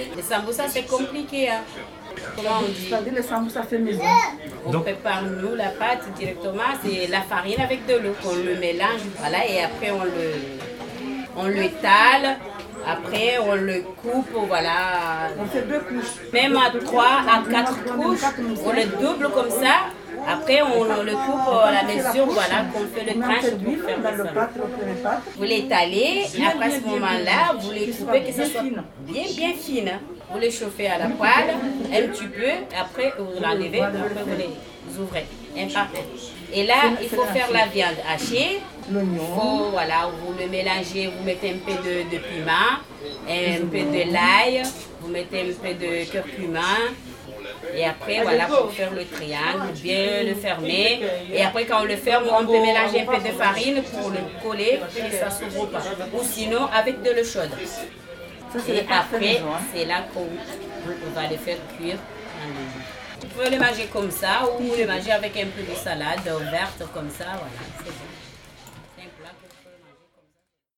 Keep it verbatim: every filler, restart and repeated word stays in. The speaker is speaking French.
Les sambusa, c'est compliqué. Hein. Comment on dit? C'est-à-dire les sambusa fait maison. On Donc, prépare nous la pâte directement, c'est la farine avec de l'eau. On le mélange, voilà, et après on le, on l'étale. Après, on le coupe, voilà. On fait deux couches. Même à trois, à quatre couches, on le double comme ça. Après, on, on le coupe à la mesure, voilà, qu'on fait le tranche pour faire le salade. Vous l'étalez, et après à ce moment-là, vous les coupez, que ce soit bien, bien fine. Vous les chauffez à la poêle, un petit peu, et après, vous l'enlevez, après vous les ouvrez, un par un. Et là, il faut faire la viande hachée. Faut, voilà, vous le mélangez, vous mettez un peu de, de piment, un peu de l'ail, vous mettez un peu de curcuma. Et après, voilà, pour faire le triangle, bien le fermer. Et après, quand on le ferme, on peut mélanger un peu de farine pour le coller, que ça ne s'ouvre pas. Ou sinon, avec de l'eau chaude. Et après, c'est là qu'on va le faire cuire. Vous pouvez le manger comme ça ou le manger avec un peu de salade verte comme ça. Voilà, c'est bon. C'est un plat que